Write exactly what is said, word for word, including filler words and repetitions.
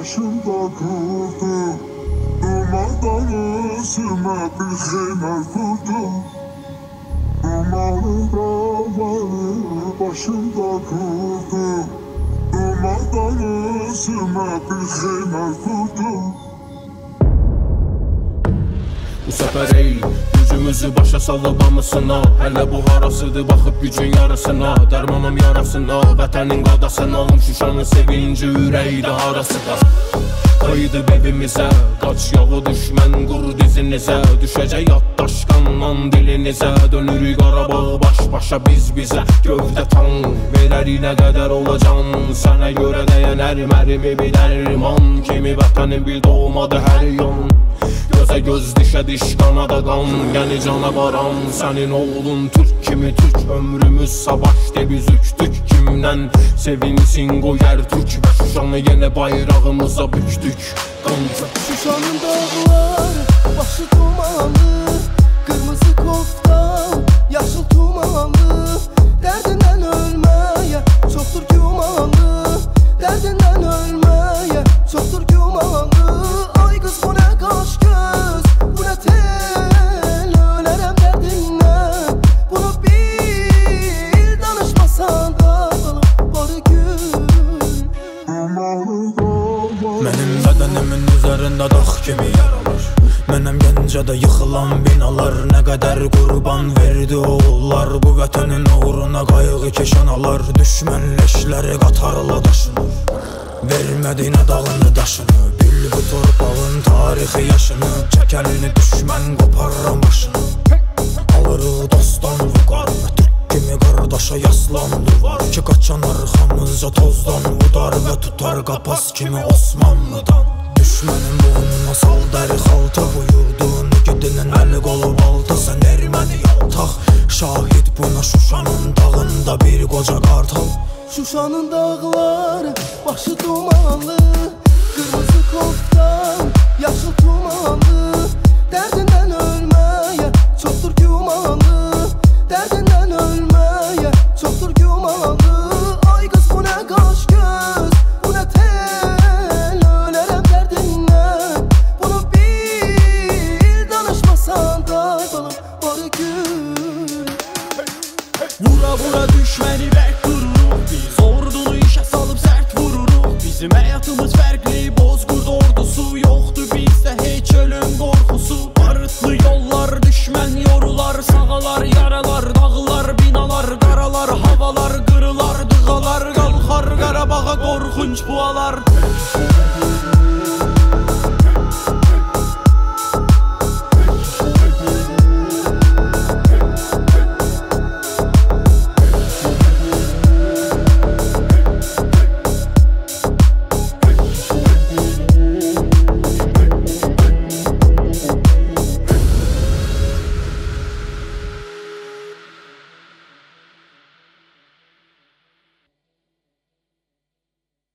başımda kurdu. Dumandan üstüme bir xeymər kurdum. Dumanın dağları başımda kurdu. Dumandan üstüme bir xeymər kurdum. Bu səfər ey, gücümüzü başa salıb hamısına. Hələ bu harasıdır, baxıb gücün yarısına. Dərmanım yarasına, vətənin qadasına. Şuşanın sevinci ürəkdə harasıda. Qayıdıb evimizə, qaç yağı düşmən qur dizinizə. Düşəcək yad daşqandan dilinizə. Dönürük Qarabağ baş başa biz bizə. Gövdə tan, verərik nə qədər olacan. Sənə görə dəyənər mərimi bir dərman kimi. Vətənin bir doğmadı hər yan. Gözə göz, dişə diş, qanada qan. Yəni cana varan, sənin oğlun Türk kimi. Türk ömrümüz savaşdı, biz üktük. Kimdən sevinsin qoyar Türk. Və Şuşanı yenə bayrağımıza büktük. Şuşanın dağları, başı dumanlı. Qırmızı koftan, yaşıl tumanlı. Dərdindən ölməyə, çoxdur gümanlı. Dərdindən ölməyə, çoxdur gümanlı. Ay qız bu nə qaş göz, bu nə tel. Ölərəm dərdindən, bunu bil. Danışmasan da barı gül. Mənim bədənimin üzərində dağ kimi yaralar. Mənəm Gəncədə yıxılan binalar. Nə qədər qurban verdi oğullar. Bu vətənin uğruna qayğı keşanalar. Düşmən leşləri qatarla daşınır. Vermədi nə dağını daşını. Bil bu torpağın tarixi yaşını. Çək əlini düşmən qoparram başını. Alırıq dostdan vüqarını. Türk kimi qardaşa yaslandı var. Ki qaçan arxamızca tozdan udar. Və tutar qapaz kimi Osmanlıdan. Düşmənin boğununa sal dəri xalta. Buyurdun gidinin əli qolu balta. Sən erməni yaltaq. Şahid buna Şuşanın dağında bir qoca qartal. Şuşanın dağları, başı dumanlı. Qırmızı koftan, yaşıl tumanlı. Dərdindən ölməyə, çoxdur gümanlı. Dərdindən ölməyə, çoxdur gümanlı. Ay qız bu nə qaş göz, bu nə tel. Ölərəm dərdindən, bunu bil. Danışmasan da balım, barı gül. Vura vura düşməni bək dururuq biz. Ordunu işə salıb sərt vururuq. Bizim həyatımız fərqli, Bozqurd ordusu yoxdur bizdə heç ölüm qorxusu. Barıtlı yollar, düşmən yorular. Sağalar, yaralar, dağlar, binalar. Qaralar, havalar, qırılar, dığalar. Qalxar Qarabağa qorxunç bualar.